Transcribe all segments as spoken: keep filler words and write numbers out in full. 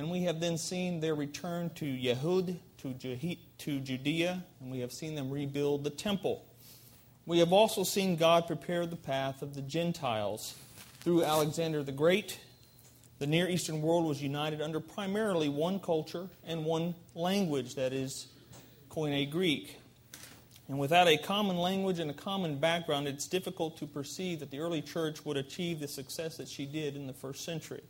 And we have then seen their return to Yehud, to, Ju- to Judea, and we have seen them rebuild the temple. We have also seen God prepare the path of the Gentiles through Alexander the Great. The Near Eastern world was united under primarily one culture and one language, that is, Koine Greek. And without a common language and a common background, it's difficult to perceive that the early church would achieve the success that she did in the first century.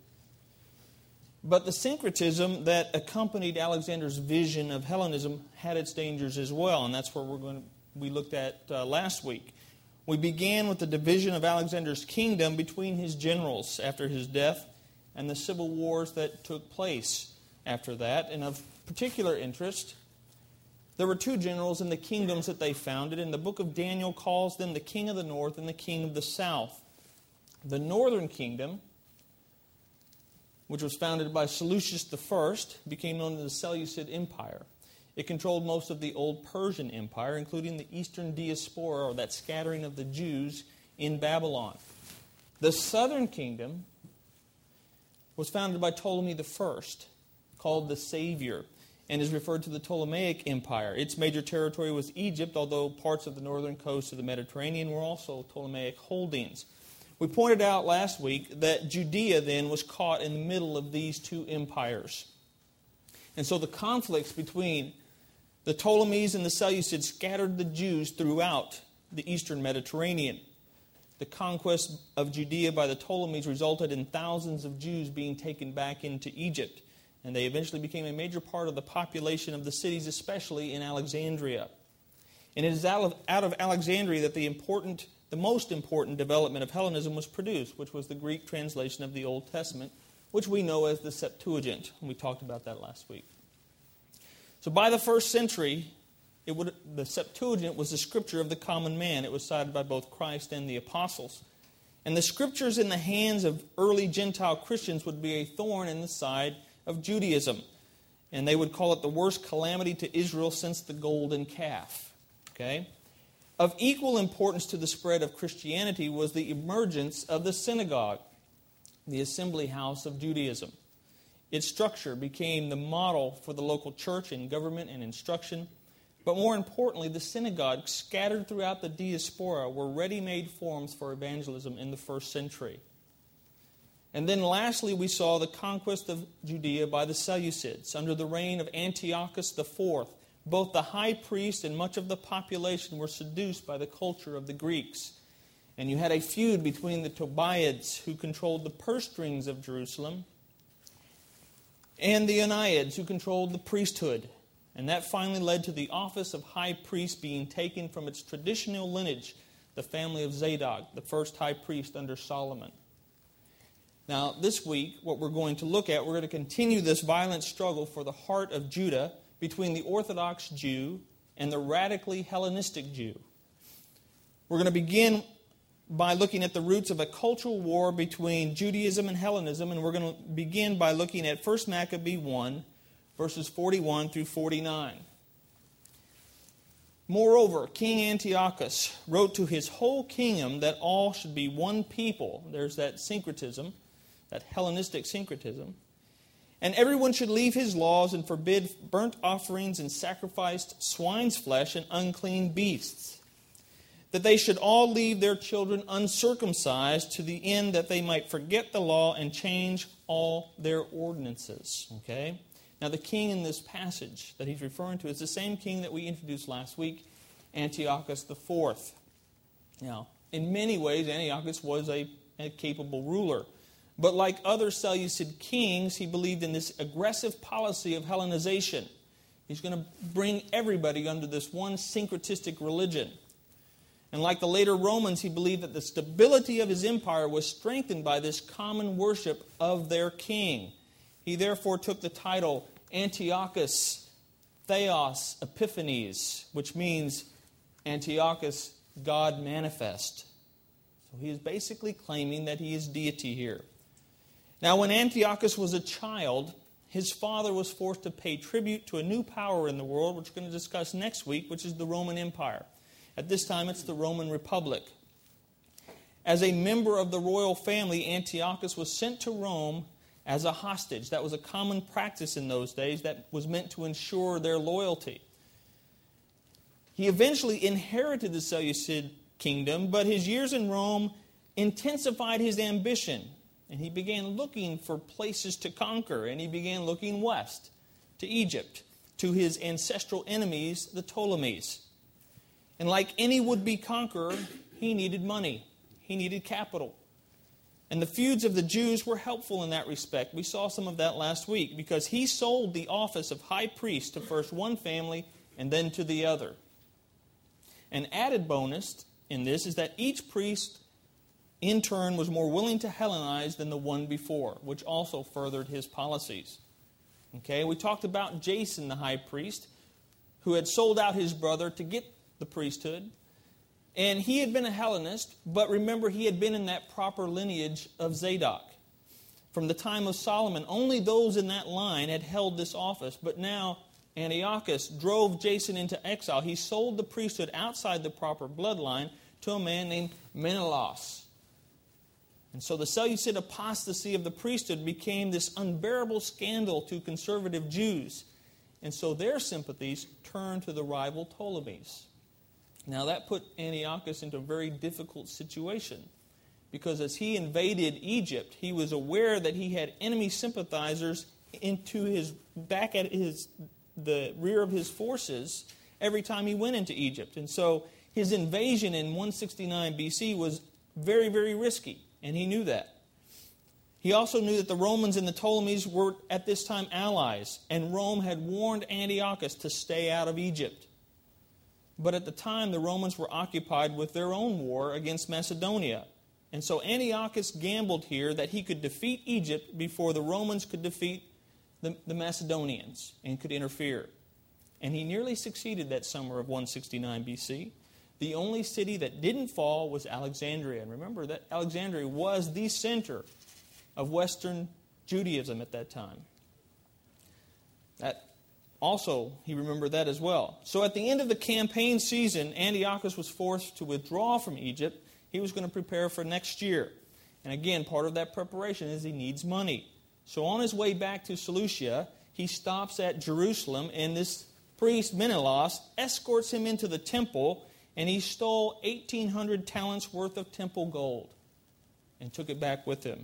But the syncretism that accompanied Alexander's vision of Hellenism had its dangers as well, and that's where we're going to, we looked at uh, last week. We began with the division of Alexander's kingdom between his generals after his death and the civil wars that took place after that. And of particular interest, there were two generals in the kingdoms that they founded, and the book of Daniel calls them the king of the north and the king of the south. The northern kingdom, which was founded by Seleucus the First, became known as the Seleucid Empire. It controlled most of the old Persian Empire, including the eastern diaspora, or that scattering of the Jews in Babylon. The southern kingdom was founded by Ptolemy the First, called the Savior, and is referred to the Ptolemaic Empire. Its major territory was Egypt, although parts of the northern coast of the Mediterranean were also Ptolemaic holdings. We pointed out last week that Judea then was caught in the middle of these two empires. And so the conflicts between the Ptolemies and the Seleucids scattered the Jews throughout the eastern Mediterranean. The conquest of Judea by the Ptolemies resulted in thousands of Jews being taken back into Egypt, and they eventually became a major part of the population of the cities, especially in Alexandria. And it is out of, out of Alexandria that the important, the most important development of Hellenism was produced, which was the Greek translation of the Old Testament, which we know as the Septuagint. We talked about that last week. So by the first century, it would, the Septuagint was the scripture of the common man. It was cited by both Christ and the apostles. And the scriptures in the hands of early Gentile Christians would be a thorn in the side of Judaism. And they would call it the worst calamity to Israel since the golden calf. Okay? Of equal importance to the spread of Christianity was the emergence of the synagogue, the assembly house of Judaism. Its structure became the model for the local church in government and instruction. But more importantly, the synagogues scattered throughout the diaspora were ready-made forms for evangelism in the first century. And then lastly, we saw the conquest of Judea by the Seleucids. Under the reign of Antiochus the Fourth, both the high priest and much of the population were seduced by the culture of the Greeks. And you had a feud between the Tobiads, who controlled the purse strings of Jerusalem, and the Oneids, who controlled the priesthood. And that finally led to the office of high priest being taken from its traditional lineage, the family of Zadok, the first high priest under Solomon. Now, this week, what we're going to look at, we're going to continue this violent struggle for the heart of Judah between the Orthodox Jew and the radically Hellenistic Jew. We're going to begin by looking at the roots of a cultural war between Judaism and Hellenism, and we're going to begin by looking at First Maccabee one, verses forty-one through forty-nine. Moreover, King Antiochus wrote to his whole kingdom that all should be one people. There's that syncretism, that Hellenistic syncretism. And everyone should leave his laws and forbid burnt offerings and sacrificed swine's flesh and unclean beasts. That they should all leave their children uncircumcised, to the end that they might forget the law and change all their ordinances. Okay? Now the king in this passage that he's referring to is the same king that we introduced last week, Antiochus the Fourth. Now, in many ways, Antiochus was a, a capable ruler. But like other Seleucid kings, he believed in this aggressive policy of Hellenization. He's going to bring everybody under this one syncretistic religion. And like the later Romans, he believed that the stability of his empire was strengthened by this common worship of their king. He therefore took the title Antiochus Theos Epiphanes, which means Antiochus, God manifest. So he is basically claiming that he is deity here. Now, when Antiochus was a child, his father was forced to pay tribute to a new power in the world, which we're going to discuss next week, which is the Roman Empire. At this time, it's the Roman Republic. As a member of the royal family, Antiochus was sent to Rome as a hostage. That was a common practice in those days that was meant to ensure their loyalty. He eventually inherited the Seleucid kingdom, but his years in Rome intensified his ambition, and he began looking for places to conquer, and he began looking west to Egypt, to his ancestral enemies, the Ptolemies. And like any would-be conqueror, he needed money. He needed capital. And the feuds of the Jews were helpful in that respect. We saw some of that last week, because he sold the office of high priest to first one family and then to the other. An added bonus in this is that each priest, in turn, was more willing to Hellenize than the one before, which also furthered his policies. Okay, we talked about Jason, the high priest, who had sold out his brother to get the priesthood. And he had been a Hellenist, but remember, he had been in that proper lineage of Zadok. From the time of Solomon, only those in that line had held this office, but now Antiochus drove Jason into exile. He sold the priesthood outside the proper bloodline to a man named Menelaus. And so the Seleucid apostasy of the priesthood became this unbearable scandal to conservative Jews. And so their sympathies turned to the rival Ptolemies. Now that put Antiochus into a very difficult situation, because as he invaded Egypt, he was aware that he had enemy sympathizers into his back at his the rear of his forces every time he went into Egypt. And so his invasion in one sixty-nine B C was very, very risky, and he knew that. He also knew that the Romans and the Ptolemies were at this time allies, and Rome had warned Antiochus to stay out of Egypt. But at the time, the Romans were occupied with their own war against Macedonia. And so Antiochus gambled here that he could defeat Egypt before the Romans could defeat the, the Macedonians and could interfere. And he nearly succeeded that summer of one sixty-nine B C. The only city that didn't fall was Alexandria. And remember that Alexandria was the center of Western Judaism at that time. That Also, he remembered that as well. So at the end of the campaign season, Antiochus was forced to withdraw from Egypt. He was going to prepare for next year. And again, part of that preparation is he needs money. So on his way back to Seleucia, he stops at Jerusalem, and this priest, Menelaus, escorts him into the temple, and he stole eighteen hundred talents worth of temple gold and took it back with him.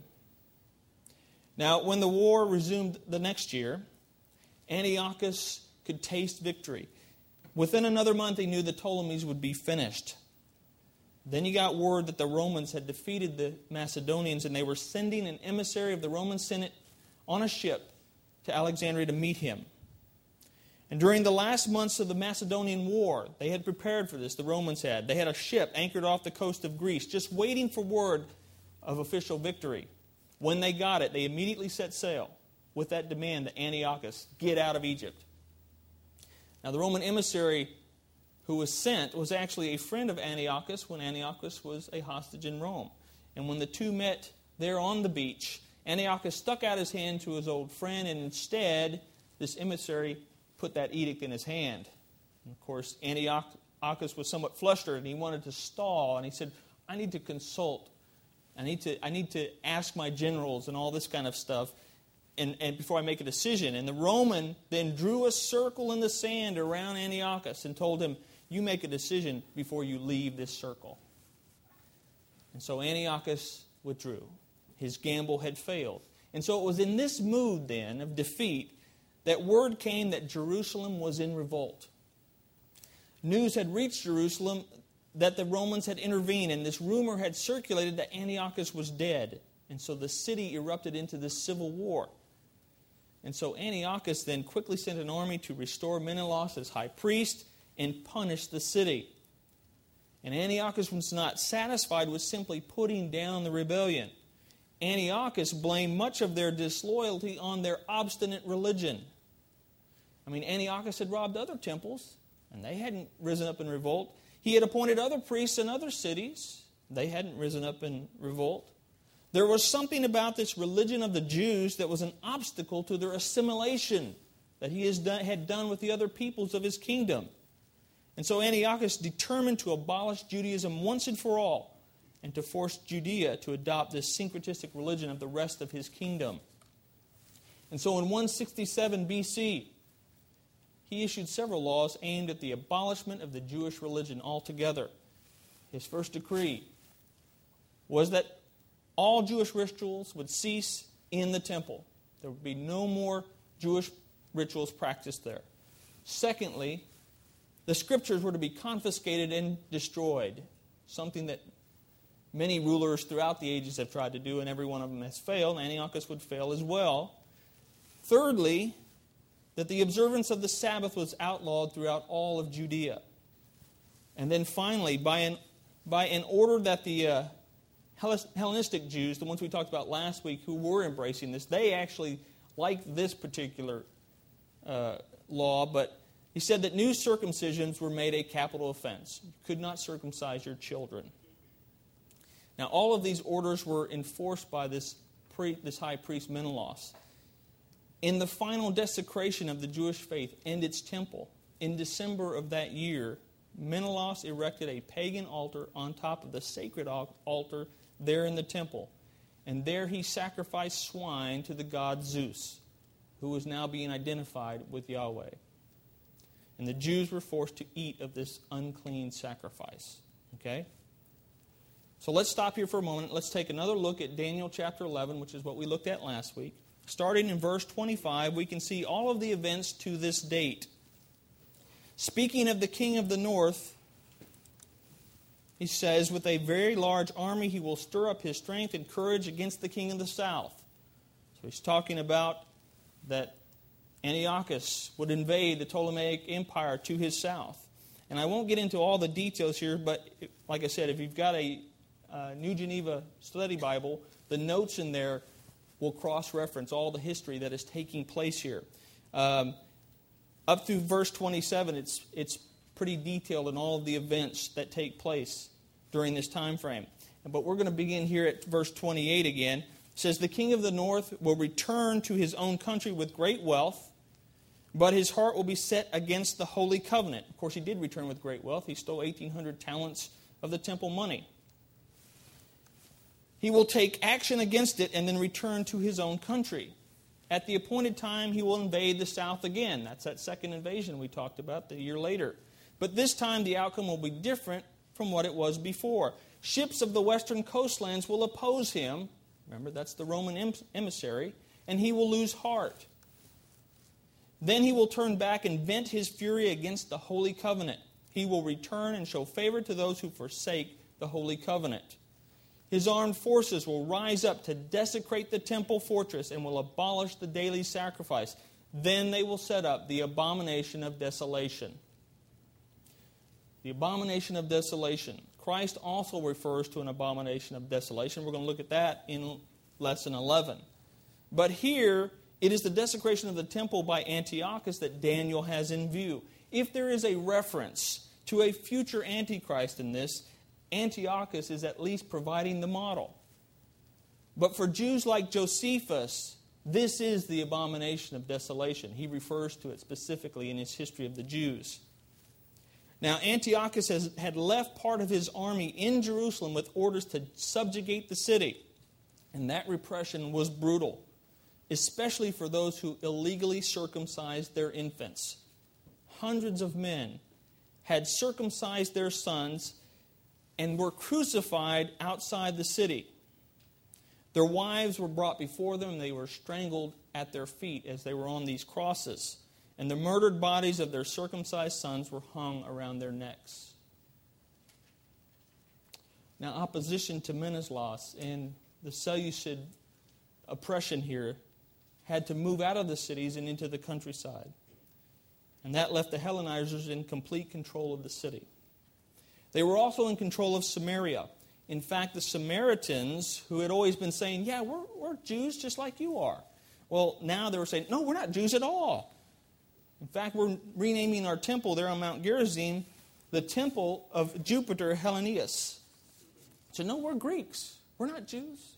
Now, when the war resumed the next year, Antiochus could taste victory. Within another month, he knew the Ptolemies would be finished. Then he got word that the Romans had defeated the Macedonians, and they were sending an emissary of the Roman Senate on a ship to Alexandria to meet him. And during the last months of the Macedonian War, they had prepared for this, the Romans had. They had a ship anchored off the coast of Greece, just waiting for word of official victory. When they got it, they immediately set sail with that demand that Antiochus get out of Egypt. Now, the Roman emissary who was sent was actually a friend of Antiochus when Antiochus was a hostage in Rome. And when the two met there on the beach, Antiochus stuck out his hand to his old friend, and instead, this emissary put that edict in his hand. And of course, Antiochus was somewhat flustered, and he wanted to stall, and he said, I need to consult. I need to, I need to ask my generals and all this kind of stuff. And, and before I make a decision. And the Roman then drew a circle in the sand around Antiochus and told him, you make a decision before you leave this circle. And so Antiochus withdrew. His gamble had failed. And so it was in this mood then of defeat that word came that Jerusalem was in revolt. News had reached Jerusalem that the Romans had intervened, and this rumor had circulated that Antiochus was dead. And so the city erupted into this civil war. And so Antiochus then quickly sent an army to restore Menelaus as high priest and punish the city. And Antiochus was not satisfied with simply putting down the rebellion. Antiochus blamed much of their disloyalty on their obstinate religion. I mean, Antiochus had robbed other temples, and they hadn't risen up in revolt. He had appointed other priests in other cities. They hadn't risen up in revolt. There was something about this religion of the Jews that was an obstacle to their assimilation that he has done, had done with the other peoples of his kingdom. And so Antiochus determined to abolish Judaism once and for all and to force Judea to adopt this syncretistic religion of the rest of his kingdom. And so in one sixty-seven B C, he issued several laws aimed at the abolishment of the Jewish religion altogether. His first decree was that all Jewish rituals would cease in the temple. There would be no more Jewish rituals practiced there. Secondly, the scriptures were to be confiscated and destroyed, something that many rulers throughout the ages have tried to do, and every one of them has failed. Antiochus would fail as well. Thirdly, that the observance of the Sabbath was outlawed throughout all of Judea. And then finally, by an, by an order that the uh, Hellenistic Jews, the ones we talked about last week, who were embracing this, they actually liked this particular uh, law, but he said that new circumcisions were made a capital offense. You could not circumcise your children. Now, all of these orders were enforced by this, pre, this high priest Menelaus. In the final desecration of the Jewish faith and its temple, in December of that year, Menelaus erected a pagan altar on top of the sacred altar there in the temple. And there he sacrificed swine to the god Zeus, who was now being identified with Yahweh. And the Jews were forced to eat of this unclean sacrifice. Okay? So let's stop here for a moment. Let's take another look at Daniel chapter eleven, which is what we looked at last week. Starting in verse twenty-five, we can see all of the events to this date. Speaking of the king of the north, he says, with a very large army he will stir up his strength and courage against the king of the south. So he's talking about that Antiochus would invade the Ptolemaic Empire to his south. And I won't get into all the details here, but like I said, if you've got a uh, New Geneva Study Bible, the notes in there will cross-reference all the history that is taking place here. Um, up through verse twenty-seven, it's it's pretty detailed in all of the events that take place during this time frame. But we're going to begin here at verse twenty-eight again. It says, the king of the north will return to his own country with great wealth, but his heart will be set against the holy covenant. Of course, he did return with great wealth. He stole eighteen hundred talents of the temple money. He will take action against it and then return to his own country. At the appointed time, he will invade the south again. That's that second invasion we talked about the year later. But this time, the outcome will be different from what it was before. Ships of the western coastlands will oppose him. Remember, that's the Roman emissary. And he will lose heart. Then he will turn back and vent his fury against the holy covenant. He will return and show favor to those who forsake the holy covenant. His armed forces will rise up to desecrate the temple fortress and will abolish the daily sacrifice. Then they will set up the abomination of desolation. The abomination of desolation. Christ also refers to an abomination of desolation. We're going to look at that in lesson eleven. But here, it is the desecration of the temple by Antiochus that Daniel has in view. If there is a reference to a future Antichrist in this, Antiochus is at least providing the model. But for Jews like Josephus, this is the abomination of desolation. He refers to it specifically in his history of the Jews. Now, Antiochus has, had left part of his army in Jerusalem with orders to subjugate the city. And that repression was brutal, especially for those who illegally circumcised their infants. Hundreds of men had circumcised their sons and were crucified outside the city. Their wives were brought before them, and they were strangled at their feet as they were on these crosses. And the murdered bodies of their circumcised sons were hung around their necks. Now, opposition to Menelaus and the Seleucid oppression here had to move out of the cities and into the countryside. And that left the Hellenizers in complete control of the city. They were also in control of Samaria. In fact, the Samaritans, who had always been saying, yeah, we're, we're Jews just like you are. Well, now they were saying, no, we're not Jews at all. In fact, we're renaming our temple there on Mount Gerizim the Temple of Jupiter Hellenius. So, no, we're Greeks. We're not Jews.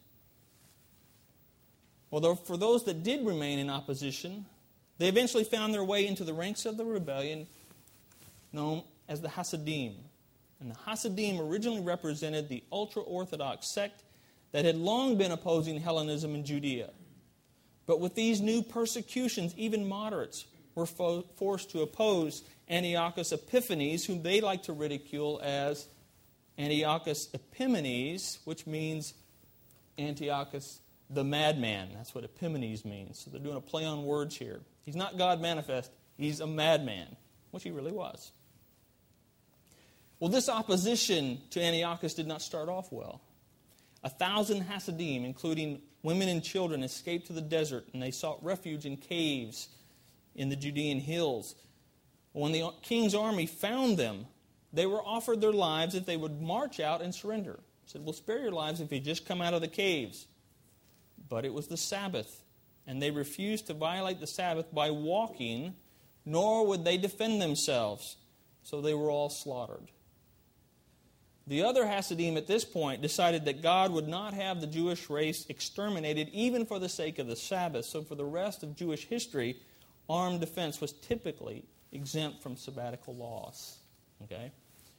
Well, for those that did remain in opposition, they eventually found their way into the ranks of the rebellion known as the Hasidim. And the Hasidim originally represented the ultra-Orthodox sect that had long been opposing Hellenism in Judea. But with these new persecutions, even moderates were fo- forced to oppose Antiochus Epiphanes, whom they like to ridicule as Antiochus Epimanes, which means Antiochus the madman. That's what Epimanes means. So they're doing a play on words here. He's not God manifest. He's a madman, which he really was. Well, this opposition to Antiochus did not start off well. A thousand Hasidim, including women and children, escaped to the desert, and they sought refuge in caves in the Judean hills. When the king's army found them, they were offered their lives if they would march out and surrender. They said, we'll spare your lives if you just come out of the caves. But it was the Sabbath, and they refused to violate the Sabbath by walking, nor would they defend themselves. So they were all slaughtered. The other Hasidim at this point decided that God would not have the Jewish race exterminated even for the sake of the Sabbath. So for the rest of Jewish history, armed defense was typically exempt from sabbatical laws. Okay?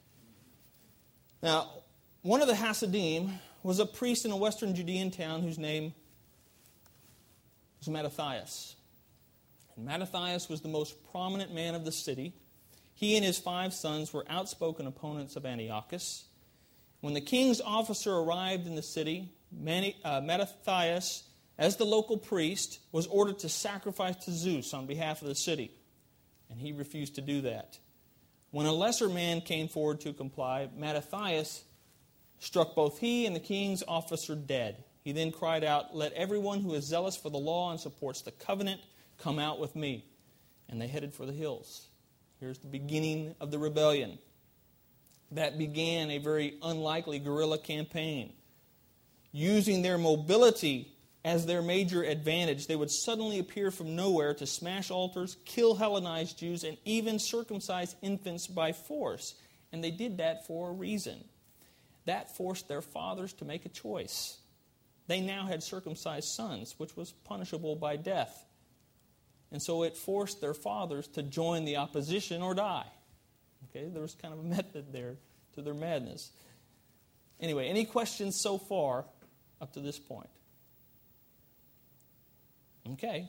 Now, one of the Hasidim was a priest in a western Judean town whose name was Mattathias. And Mattathias was the most prominent man of the city. He and his five sons were outspoken opponents of Antiochus. When the king's officer arrived in the city, Mattathias, as the local priest, was ordered to sacrifice to Zeus on behalf of the city. And he refused to do that. When a lesser man came forward to comply, Mattathias struck both he and the king's officer dead. He then cried out, "Let everyone who is zealous for the law and supports the covenant come out with me." And they headed for the hills. Here's the beginning of the rebellion. That began a very unlikely guerrilla campaign. Using their mobility as their major advantage, they would suddenly appear from nowhere to smash altars, kill Hellenized Jews, and even circumcise infants by force. And they did that for a reason. That forced their fathers to make a choice. They now had circumcised sons, which was punishable by death. And so it forced their fathers to join the opposition or die. Okay, there was kind of a method there to their madness. Anyway, any questions so far up to this point? Okay.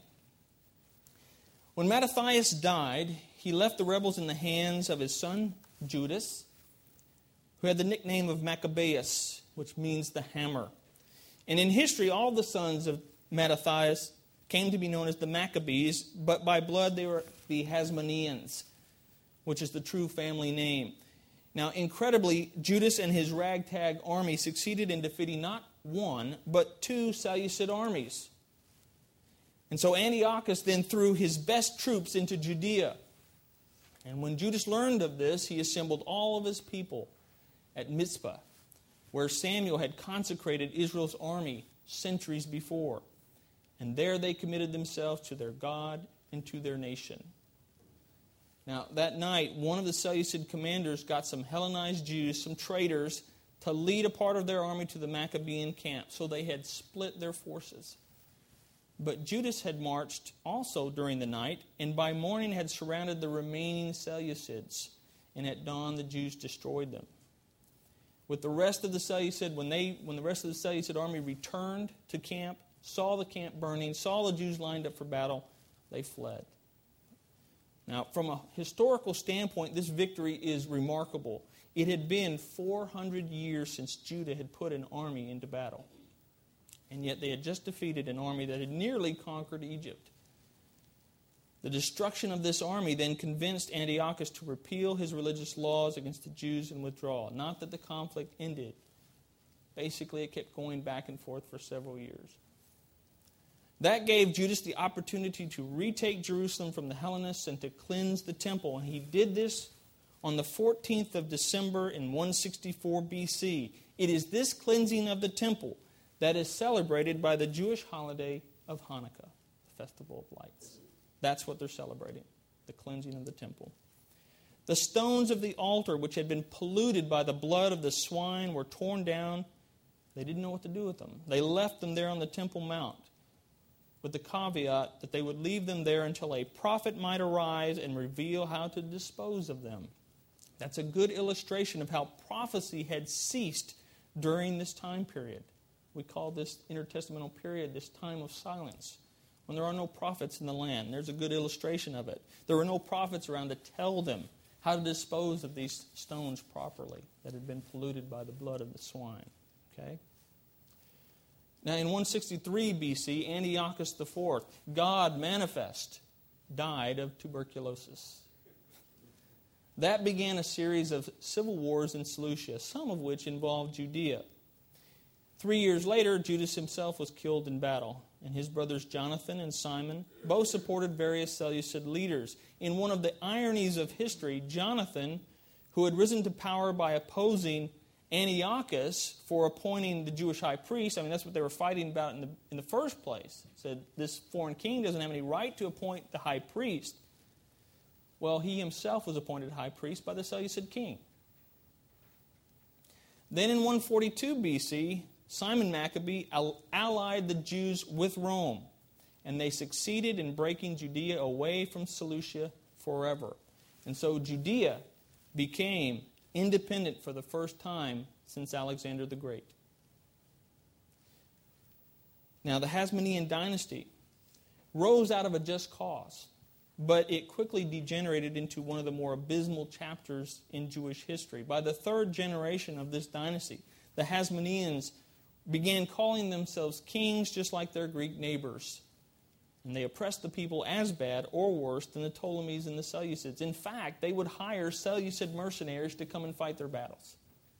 When Mattathias died, he left the rebels in the hands of his son Judas, who had the nickname of Maccabeus, which means the hammer. And in history, all the sons of Mattathias came to be known as the Maccabees, but by blood they were the Hasmoneans, which is the true family name. Now, incredibly, Judas and his ragtag army succeeded in defeating not one, but two Seleucid armies. And so Antiochus then threw his best troops into Judea. And when Judas learned of this, he assembled all of his people at Mizpah, where Samuel had consecrated Israel's army centuries before. And there they committed themselves to their God and to their nation. Now, that night, one of the Seleucid commanders got some Hellenized Jews, some traitors, to lead a part of their army to the Maccabean camp. So they had split their forces. But Judas had marched also during the night, and by morning had surrounded the remaining Seleucids. And at dawn, the Jews destroyed them. With the rest of the Seleucid, when they, when the rest of the Seleucid army returned to camp, saw the camp burning, saw the Jews lined up for battle, they fled. Now, from a historical standpoint, this victory is remarkable. It had been four hundred years since Judah had put an army into battle. And yet they had just defeated an army that had nearly conquered Egypt. The destruction of this army then convinced Antiochus to repeal his religious laws against the Jews and withdraw. Not that the conflict ended. Basically, it kept going back and forth for several years. That gave Judas the opportunity to retake Jerusalem from the Hellenists and to cleanse the temple. And he did this on the fourteenth of December in one sixty-four B C. It is this cleansing of the temple that is celebrated by the Jewish holiday of Hanukkah, the Festival of Lights. That's what they're celebrating, the cleansing of the temple. The stones of the altar, which had been polluted by the blood of the swine, were torn down. They didn't know what to do with them. They left them there on the Temple Mount, with the caveat that they would leave them there until a prophet might arise and reveal how to dispose of them. That's a good illustration of how prophecy had ceased during this time period. We call this intertestamental period this time of silence, when there are no prophets in the land. There's a good illustration of it. There were no prophets around to tell them how to dispose of these stones properly that had been polluted by the blood of the swine. Okay? Now, in one sixty-three B C, Antiochus the fourth, God manifest, died of tuberculosis. That began a series of civil wars in Seleucia, some of which involved Judea. Three years later, Judas himself was killed in battle, and his brothers Jonathan and Simon both supported various Seleucid leaders. In one of the ironies of history, Jonathan, who had risen to power by opposing Antiochus for appointing the Jewish high priest, I mean, that's what they were fighting about in the, in the first place. He said, this foreign king doesn't have any right to appoint the high priest. Well, he himself was appointed high priest by the Seleucid king. Then in one forty-two B C, Simon Maccabee allied the Jews with Rome, and they succeeded in breaking Judea away from Seleucia forever. And so Judea became independent for the first time since Alexander the Great. Now, the Hasmonean dynasty rose out of a just cause, but it quickly degenerated into one of the more abysmal chapters in Jewish history. By the third generation of this dynasty, the Hasmoneans began calling themselves kings just like their Greek neighbors. And they oppressed the people as bad or worse than the Ptolemies and the Seleucids. In fact, they would hire Seleucid mercenaries to come and fight their battles.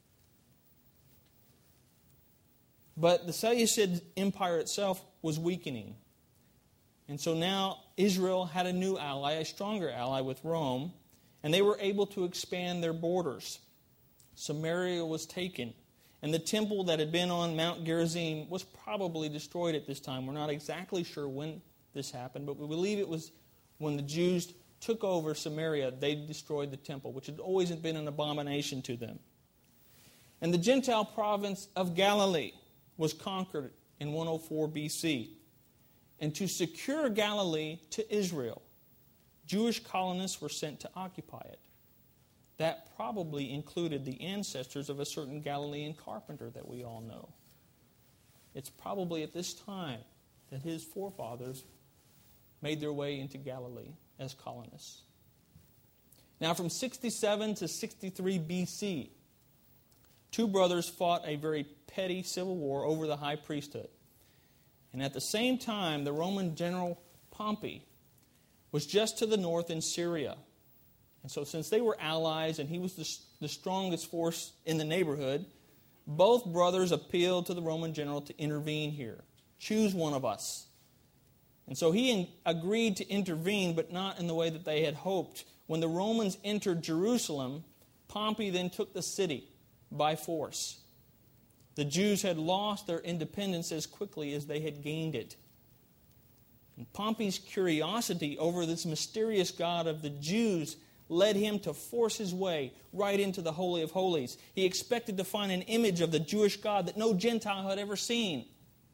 But the Seleucid Empire itself was weakening. And so now Israel had a new ally, a stronger ally with Rome, and they were able to expand their borders. Samaria was taken, and the temple that had been on Mount Gerizim was probably destroyed at this time. We're not exactly sure when this happened, but we believe it was when the Jews took over Samaria, they destroyed the temple, which had always been an abomination to them. And the Gentile province of Galilee was conquered in one oh four B C. And to secure Galilee to Israel, Jewish colonists were sent to occupy it. That probably included the ancestors of a certain Galilean carpenter that we all know. It's probably at this time that his forefathers made their way into Galilee as colonists. Now, from sixty-seven to sixty-three B C, two brothers fought a very petty civil war over the high priesthood. And at the same time, the Roman general Pompey was just to the north in Syria. And so since they were allies and he was the, the strongest force in the neighborhood, both brothers appealed to the Roman general to intervene here. Choose one of us. And so he in, agreed to intervene, but not in the way that they had hoped. When the Romans entered Jerusalem, Pompey then took the city by force. The Jews had lost their independence as quickly as they had gained it. And Pompey's curiosity over this mysterious God of the Jews led him to force his way right into the Holy of Holies. He expected to find an image of the Jewish God that no Gentile had ever seen.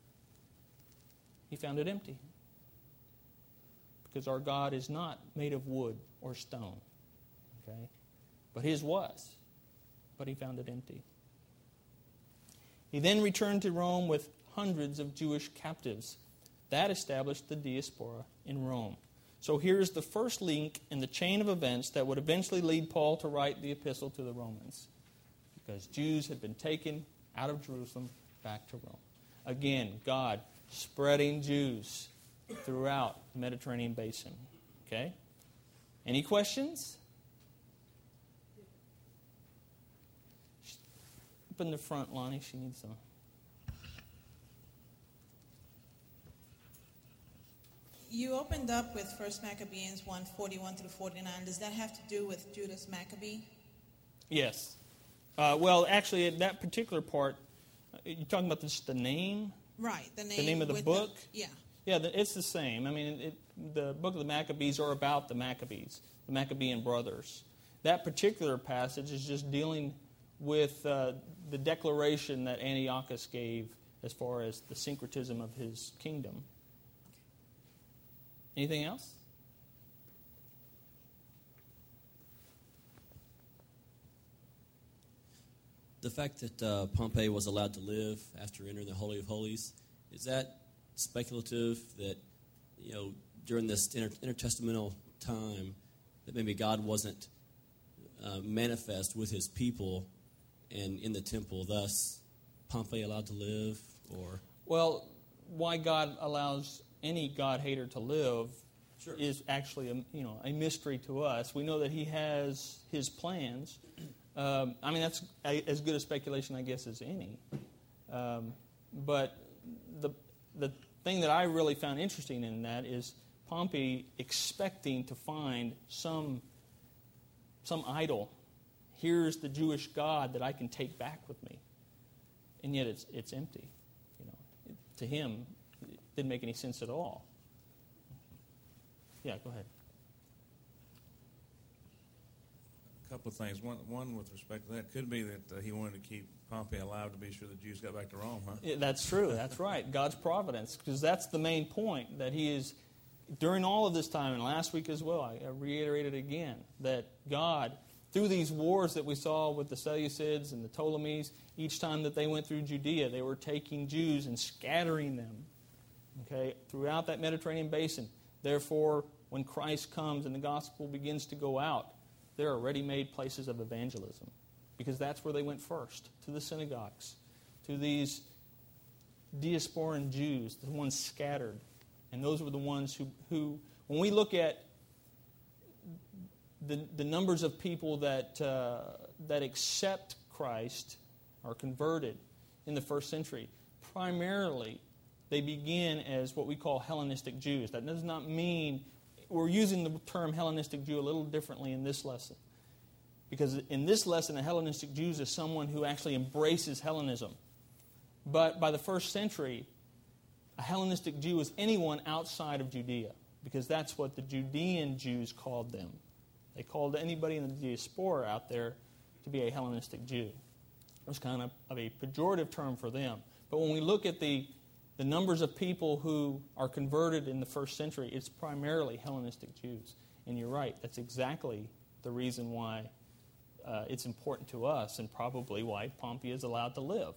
He found it empty. Because our God is not made of wood or stone. Okay? But his was. But he found it empty. He then returned to Rome with hundreds of Jewish captives. That established the diaspora in Rome. So here's the first link in the chain of events that would eventually lead Paul to write the epistle to the Romans. Because Jews had been taken out of Jerusalem back to Rome. Again, God spreading Jews throughout the Mediterranean basin. Okay? Any questions? Up in the front, Lonnie. She needs some. You opened up with First Maccabees one forty-one through forty-nine. Does that have to do with Judas Maccabee? Yes. Uh, well, actually, at that particular part, you're talking about this, the name? Right. The name, the name of the book? The, yeah. Yeah, it's the same. I mean, it, the book of the Maccabees are about the Maccabees, the Maccabean brothers. That particular passage is just dealing with uh, the declaration that Antiochus gave as far as the syncretism of his kingdom. Anything else? The fact that uh, Pompey was allowed to live after entering the Holy of Holies, is that speculative that you know, during this inter- intertestamental time, that maybe God wasn't uh, manifest with his people and in the temple, thus Pompey allowed to live? Or Well, why God allows any God-hater to live Sure. is actually a, you know, a mystery to us. We know that he has his plans. Um, I mean, that's a, as good a speculation, I guess, as any. Um, but the the thing that I really found interesting in that is Pompey expecting to find some some idol. Here's the Jewish God that I can take back with me, and yet it's it's empty. You know, it, to him, it didn't make any sense at all. Yeah, go ahead. A couple of things. One, one with respect to that, could be that uh, he wanted to keep Pompey alive to be sure the Jews got back to Rome, huh? Yeah, that's true. That's right. God's providence, because that's the main point, that he is, during all of this time, and last week as well, I reiterated again, that God, through these wars that we saw with the Seleucids and the Ptolemies, each time that they went through Judea, they were taking Jews and scattering them, okay, throughout that Mediterranean basin. Therefore, when Christ comes and the gospel begins to go out, there are ready-made places of evangelism, because that's where they went first, to the synagogues, to these diasporan Jews, the ones scattered. And those were the ones who, who when we look at the, the numbers of people that, uh, that accept Christ, are converted in the first century, primarily they begin as what we call Hellenistic Jews. That does not mean, we're using the term Hellenistic Jew a little differently in this lesson. Because in this lesson, a Hellenistic Jew is someone who actually embraces Hellenism. But by the first century, a Hellenistic Jew is anyone outside of Judea, because that's what the Judean Jews called them. They called anybody in the diaspora out there to be a Hellenistic Jew. It was kind of, of a pejorative term for them. But when we look at the The numbers of people who are converted in the first century, it's primarily Hellenistic Jews. And you're right, that's exactly the reason why uh, it's important to us, and probably why Pompey is allowed to live.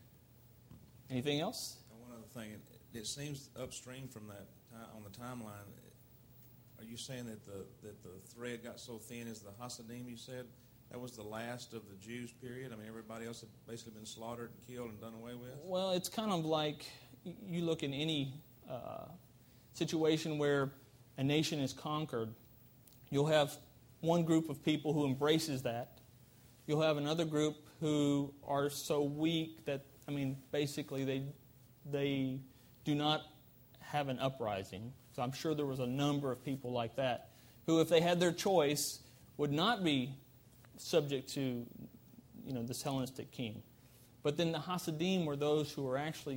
Anything else? And one other thing, it, it seems upstream from that on the timeline. Are you saying that the that the thread got so thin as the Hasidim? You said that was the last of the Jews period. I mean, everybody else had basically been slaughtered and killed and done away with. Well, it's kind of like you look in any uh, situation where a nation is conquered, you'll have one group of people who embraces that. You'll have another group who are so weak that, I mean, basically they they do not have an uprising. So I'm sure there was a number of people like that who, if they had their choice, would not be subject to, you know, this Hellenistic king. But then the Hasidim were those who were actually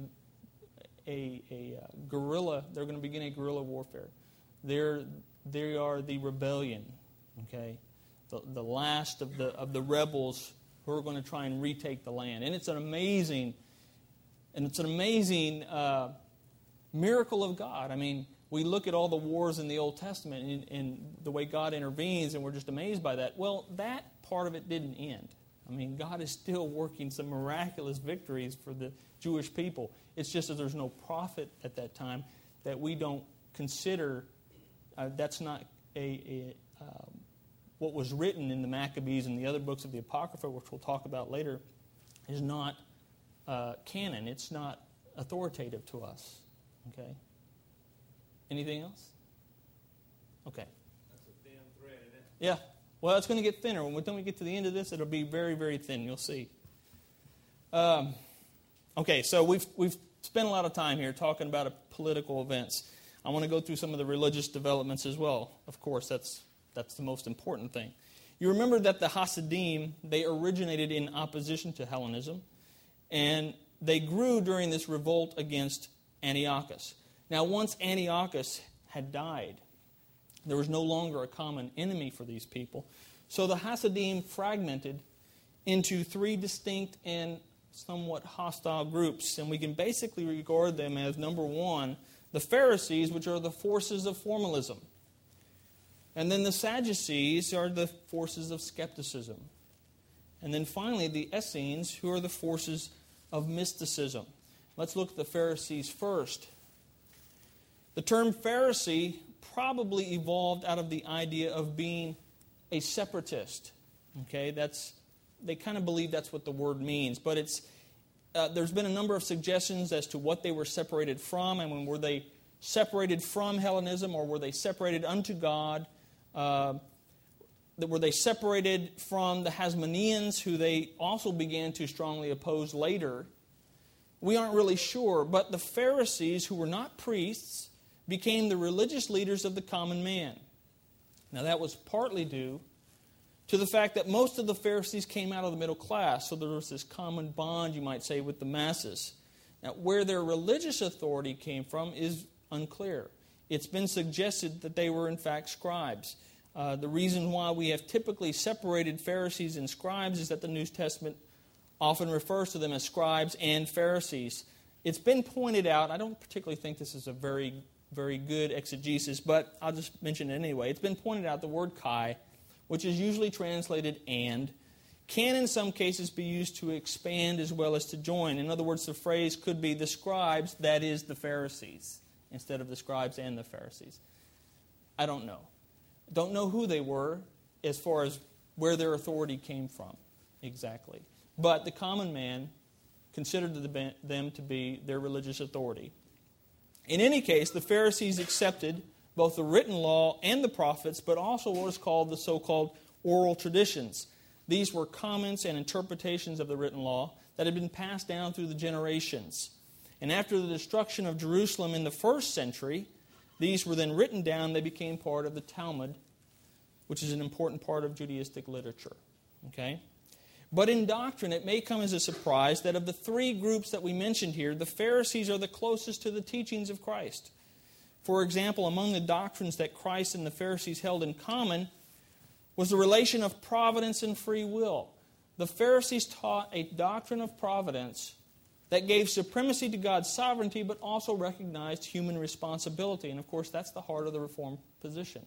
a, a uh, guerrilla. They're going to begin a guerrilla warfare. They're they are the rebellion, okay, the the last of the of the rebels who are going to try and retake the land. And it's an amazing, and it's an amazing uh, miracle of God. I mean, we look at all the wars in the Old Testament and, and the way God intervenes, and we're just amazed by that. Well, that part of it didn't end. I mean, God is still working some miraculous victories for the Jewish people. It's just that there's no prophet at that time that we don't consider. Uh, that's not a, a uh, what was written in the Maccabees and the other books of the Apocrypha, which we'll talk about later, is not uh, canon. It's not authoritative to us. Okay. Anything else? Okay. That's a thin thread, isn't it? Yeah. Well, it's going to get thinner. When we, when we get to the end of this, it'll be very, very thin. You'll see. Um, okay, so we've we've spent a lot of time here talking about political events. I want to go through some of the religious developments as well. Of course, that's that's the most important thing. You remember that the Hasidim, they originated in opposition to Hellenism, and they grew during this revolt against Antiochus. Now, once Antiochus had died, there was no longer a common enemy for these people. So the Hasidim fragmented into three distinct and somewhat hostile groups. And we can basically regard them as, number one, the Pharisees, which are the forces of formalism. And then the Sadducees are the forces of skepticism. And then finally, the Essenes, who are the forces of mysticism. Let's look at the Pharisees first. The term Pharisee probably evolved out of the idea of being a separatist. Okay, that's they kind of believe that's what the word means, but it's uh, there's been a number of suggestions as to what they were separated from, and when were they separated from Hellenism, or were they separated unto God? Uh, were they separated from the Hasmoneans, who they also began to strongly oppose later? We aren't really sure, but the Pharisees, who were not priests, became the religious leaders of the common man. Now that was partly due to the fact that most of the Pharisees came out of the middle class, so there was this common bond, you might say, with the masses. Now, where their religious authority came from is unclear. It's been suggested that they were in fact scribes. Uh, the reason why we have typically separated Pharisees and scribes is that the New Testament often refers to them as scribes and Pharisees. It's been pointed out, I don't particularly think this is a very, very good exegesis, but I'll just mention it anyway. It's been pointed out the word kai, which is usually translated and, can in some cases be used to expand as well as to join. In other words, the phrase could be the scribes, that is the Pharisees, instead of the scribes and the Pharisees. I don't know. Don't know who they were as far as where their authority came from exactly. But the common man considered them to be their religious authority. In any case, the Pharisees accepted both the written law and the prophets, but also what is called the so-called oral traditions. These were comments and interpretations of the written law that had been passed down through the generations. And after the destruction of Jerusalem in the first century, these were then written down. They became part of the Talmud, which is an important part of Judaistic literature. Okay? But in doctrine, it may come as a surprise that of the three groups that we mentioned here, the Pharisees are the closest to the teachings of Christ. For example, among the doctrines that Christ and the Pharisees held in common was the relation of providence and free will. The Pharisees taught a doctrine of providence that gave supremacy to God's sovereignty, but also recognized human responsibility. And of course, that's the heart of the Reformed position.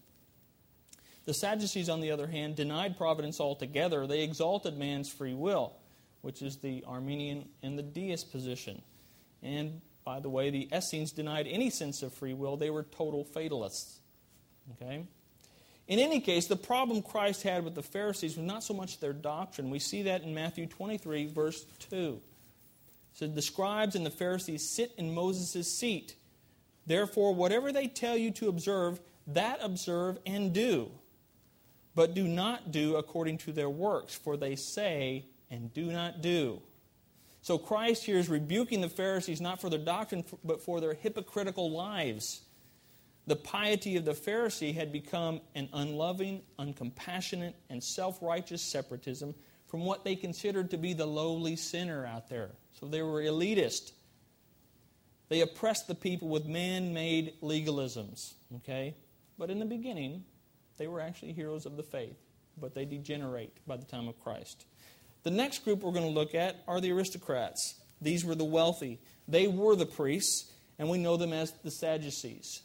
The Sadducees, on the other hand, denied providence altogether. They exalted man's free will, which is the Arminian and the deist position. And, by the way, the Essenes denied any sense of free will. They were total fatalists. Okay? In any case, the problem Christ had with the Pharisees was not so much their doctrine. We see that in Matthew twenty-three, verse two. It said, the scribes and the Pharisees sit in Moses' seat. Therefore, whatever they tell you to observe, that observe and do. But do not do according to their works, for they say and do not do. So Christ here is rebuking the Pharisees not for their doctrine, but for their hypocritical lives. The piety of the Pharisee had become an unloving, uncompassionate, and self-righteous separatism from what they considered to be the lowly sinner out there. So they were elitist. They oppressed the people with man-made legalisms. Okay? But in the beginning, they were actually heroes of the faith. But they degenerate by the time of Christ. The next group we're going to look at are the aristocrats. These were the wealthy. They were the priests, and we know them as the Sadducees.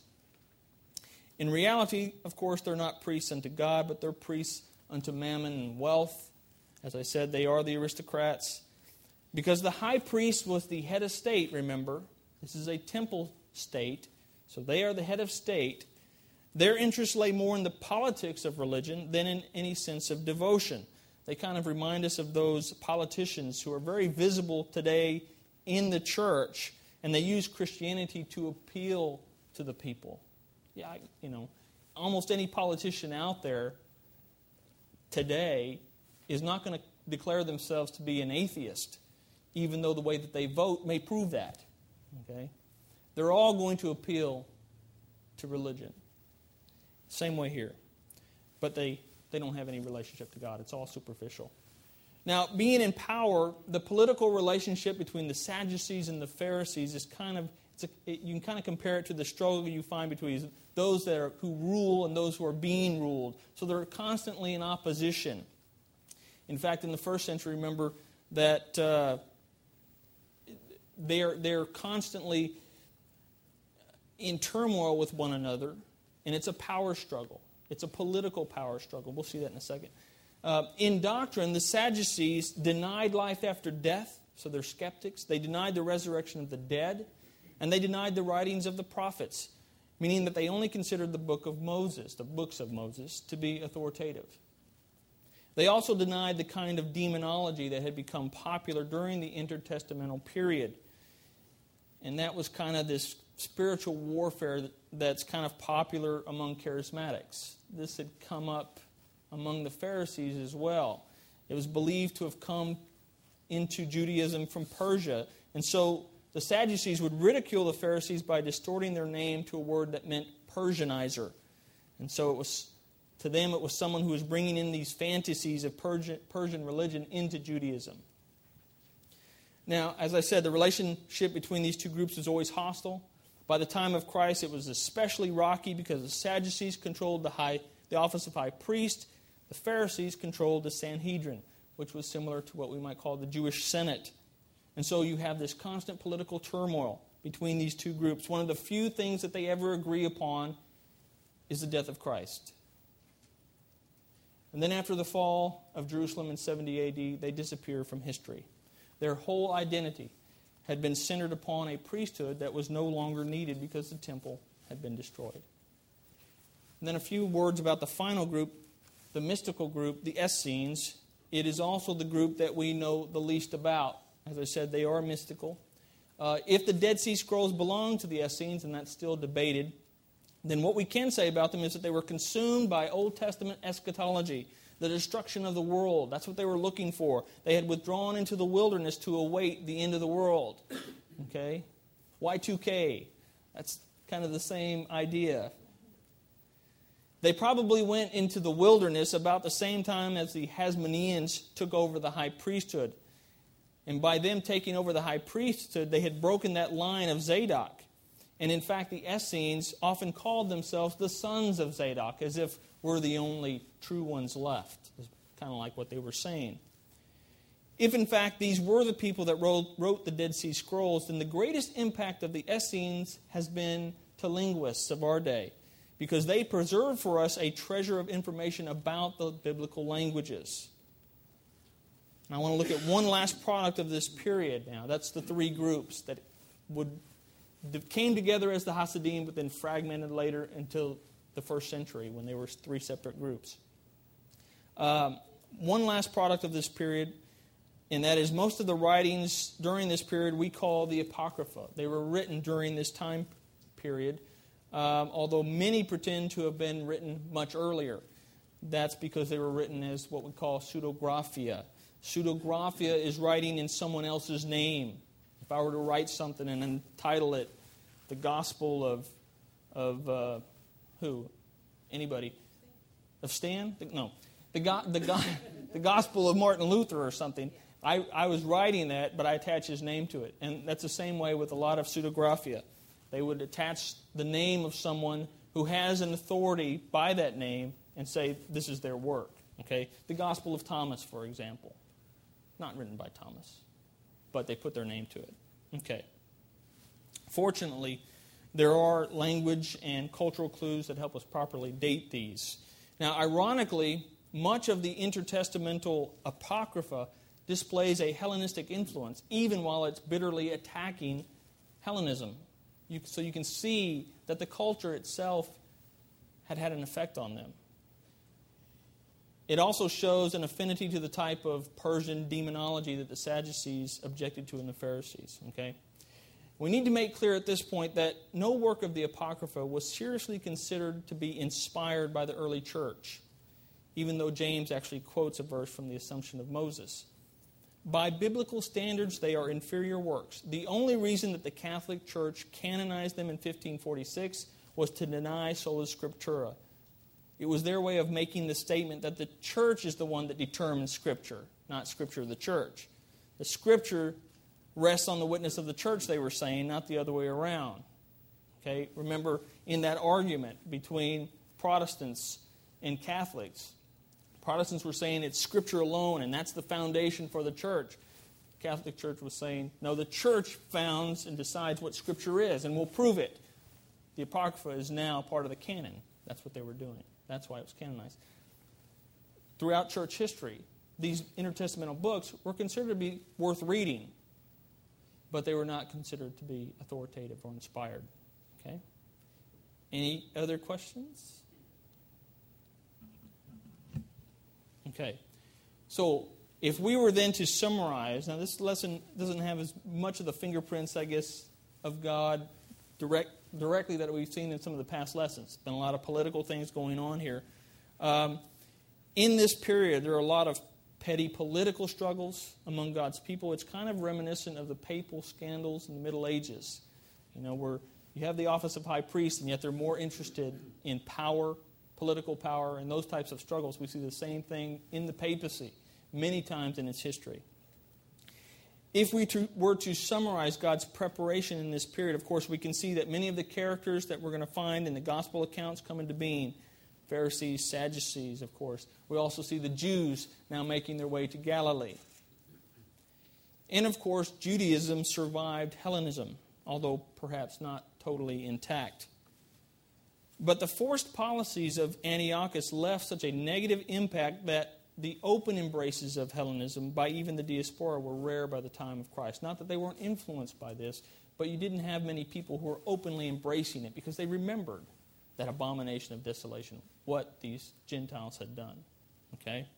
In reality, of course, they're not priests unto God, but they're priests unto mammon and wealth. As I said, they are the aristocrats. Because the high priest was the head of state, remember. This is a temple state, so they are the head of state. Their interest lay more in the politics of religion than in any sense of devotion. They kind of remind us of those politicians who are very visible today in the church, and they use Christianity to appeal to the people. Yeah, you know, almost any politician out there today is not going to declare themselves to be an atheist, even though the way that they vote may prove that. Okay? They're all going to appeal to religion. Same way here. But they, they don't have any relationship to God. It's all superficial. Now, being in power, the political relationship between the Sadducees and the Pharisees is kind of, it's a, it, you can kind of compare it to the struggle you find between those that are, who rule and those who are being ruled. So they're constantly in opposition. In fact, in the first century, remember that uh, they're, they're constantly in turmoil with one another, and it's a power struggle. It's a political power struggle. We'll see that in a second. Uh, in doctrine, the Sadducees denied life after death, so they're skeptics. They denied the resurrection of the dead, and they denied the writings of the prophets. meaning that they only considered the book of Moses, the books of Moses, to be authoritative. They also denied the kind of demonology that had become popular during the intertestamental period. And that was kind of this spiritual warfare that's kind of popular among charismatics. This had come up among the Pharisees as well. It was believed to have come into Judaism from Persia. And so the Sadducees would ridicule the Pharisees by distorting their name to a word that meant Persianizer. And so it was, to them, it was someone who was bringing in these fantasies of Persian, Persian religion into Judaism. Now, as I said, the relationship between these two groups was always hostile. By the time of Christ, it was especially rocky because the Sadducees controlled the, high, the office of high priest. The Pharisees controlled the Sanhedrin, which was similar to what we might call the Jewish Senate. And so you have this constant political turmoil between these two groups. One of the few things that they ever agree upon is the death of Christ. And then after the fall of Jerusalem in seventy A D, they disappear from history. Their whole identity had been centered upon a priesthood that was no longer needed because the temple had been destroyed. And then a few words about the final group, the mystical group, the Essenes. It is also the group that we know the least about. As I said, they are mystical. Uh, if the Dead Sea Scrolls belong to the Essenes, and that's still debated, then what we can say about them is that they were consumed by Old Testament eschatology, the destruction of the world. That's what they were looking for. They had withdrawn into the wilderness to await the end of the world. Okay? Y two K. That's kind of the same idea. They probably went into the wilderness about the same time as the Hasmoneans took over the high priesthood. And by them taking over the high priesthood, they had broken that line of Zadok. And in fact, the Essenes often called themselves the sons of Zadok, as if we're the only true ones left. It's kind of like what they were saying. If in fact these were the people that wrote, wrote the Dead Sea Scrolls, then the greatest impact of the Essenes has been to linguists of our day, because they preserve for us a treasure of information about the biblical languages. And I want to look at one last product of this period now. That's the three groups that would came together as the Hasidim, but then fragmented later until the first century when they were three separate groups. Um, one last product of this period, and that is most of the writings during this period we call the Apocrypha. They were written during this time period, um, although many pretend to have been written much earlier. That's because they were written as what we call pseudographia. Pseudographia is writing in someone else's name. If I were to write something and entitle it the Gospel of of uh, who? Anybody? Of Stan? No. The, go, the, go, the Gospel of Martin Luther or something. I, I was writing that, but I attached his name to it. And that's the same way with a lot of pseudographia. They would attach the name of someone who has an authority by that name and say this is their work. Okay? The Gospel of Thomas, for example. Not written by Thomas, but they put their name to it. Okay. Fortunately, there are language and cultural clues that help us properly date these. Now, ironically, much of the intertestamental Apocrypha displays a Hellenistic influence, even while it's bitterly attacking Hellenism. You, so you can see that the culture itself had had an effect on them. It also shows an affinity to the type of Persian demonology that the Sadducees objected to in the Pharisees. Okay? We need to make clear at this point that no work of the Apocrypha was seriously considered to be inspired by the early church, even though James actually quotes a verse from the Assumption of Moses. By biblical standards, they are inferior works. The only reason that the Catholic Church canonized them in fifteen forty-six was to deny sola scriptura. It was their way of making the statement that the church is the one that determines Scripture, not Scripture of the church. The Scripture rests on the witness of the church, they were saying, not the other way around. Okay? Remember, in that argument between Protestants and Catholics, Protestants were saying it's Scripture alone, and that's the foundation for the church. The Catholic Church was saying, no, the church founds and decides what Scripture is, and we'll prove it. The Apocrypha is now part of the canon. That's what they were doing. That's why it was canonized. Throughout church history, these intertestamental books were considered to be worth reading, but they were not considered to be authoritative or inspired. Okay? Any other questions? Okay. So if we were then to summarize, now this lesson doesn't have as much of the fingerprints, I guess, of God direct, directly that we've seen in some of the past lessons. There's been a lot of political things going on here. Um, in this period, there are a lot of petty political struggles among God's people. It's kind of reminiscent of the papal scandals in the Middle Ages. You know, where you have the office of high priest, and yet they're more interested in power, political power, and those types of struggles. We see the same thing in the papacy many times in its history. If we to, were to summarize God's preparation in this period, of course, we can see that many of the characters that we're going to find in the gospel accounts come into being. Pharisees, Sadducees, of course. We also see the Jews now making their way to Galilee. And, of course, Judaism survived Hellenism, although perhaps not totally intact. But the forced policies of Antiochus left such a negative impact that the open embraces of Hellenism by even the diaspora were rare by the time of Christ. Not that they weren't influenced by this, but you didn't have many people who were openly embracing it because they remembered that abomination of desolation, what these Gentiles had done. Okay?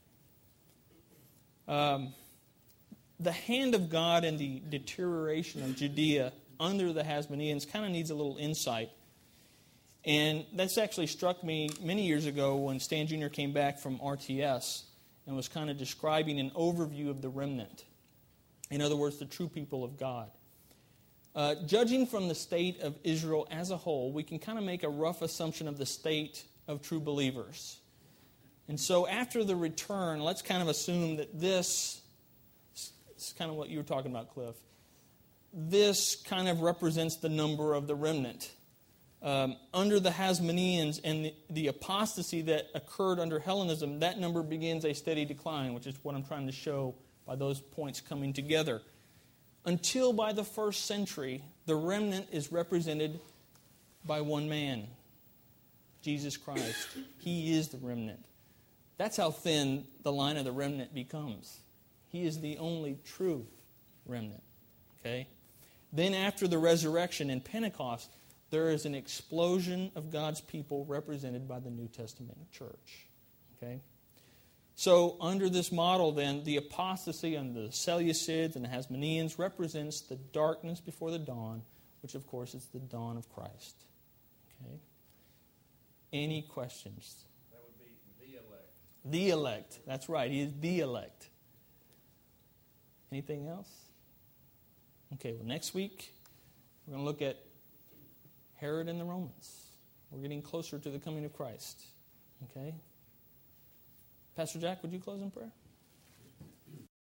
Um, the hand of God in the deterioration of Judea under the Hasmoneans kind of needs a little insight. And that's actually struck me many years ago when Stan Junior came back from R T S and was kind of describing an overview of the remnant. In other words, the true people of God. Uh, judging from the state of Israel as a whole, we can kind of make a rough assumption of the state of true believers. And so after the return, let's kind of assume that this, this is kind of what you were talking about, Cliff, this kind of represents the number of the remnant. Um, under the Hasmoneans and the, the apostasy that occurred under Hellenism, that number begins a steady decline, which is what I'm trying to show by those points coming together. Until by the first century, the remnant is represented by one man, Jesus Christ. He is the remnant. That's how thin the line of the remnant becomes. He is the only true remnant. Okay? Then after the resurrection in Pentecost, there is an explosion of God's people represented by the New Testament church. Okay? So under this model then, the apostasy under the Seleucids and the Hasmoneans represents the darkness before the dawn, which of course is the dawn of Christ. Okay? Any questions? That would be the elect. The elect. That's right. He is the elect. Anything else? Okay, well next week we're going to look at Herod and the Romans. We're getting closer to the coming of Christ. Okay? Pastor Jack, would you close in prayer?